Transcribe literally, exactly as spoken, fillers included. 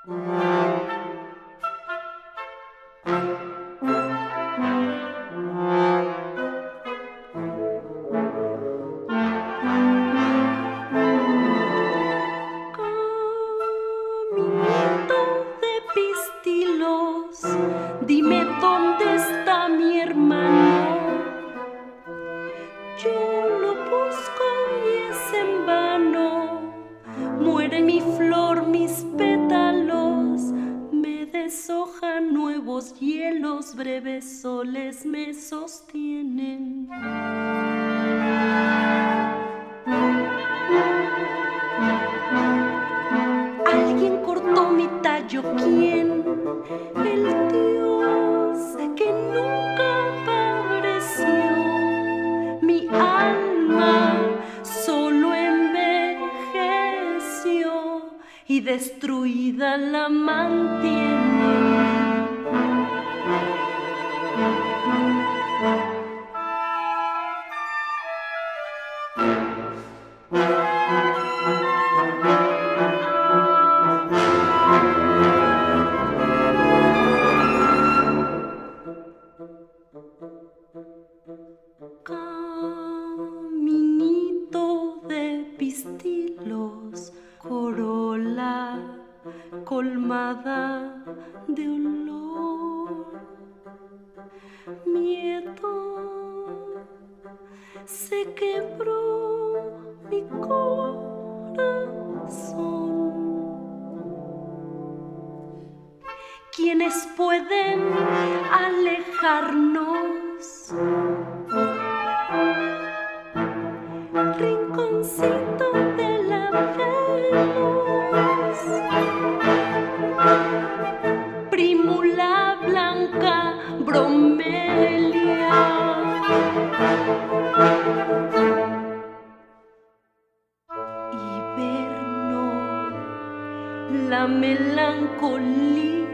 Dime dónde está mi hermano. Yo lo busco y es en vano. Muere mi flor, mis pétalos me deshojan, nuevos hielos, breves soles me sostienen. Alguien cortó mi tallo, ¿quién? El Dios que nunca apareció. Mi alma solo envejeció y destruida la mantiene. Caminito de pistilos, corola colmada de olor. Miedo se quebró mi corazón. ¿Quiénes pueden alejarnos? Rinconcito de la Venus, Primula blanca, bromelia. Hiberno, la melancolía.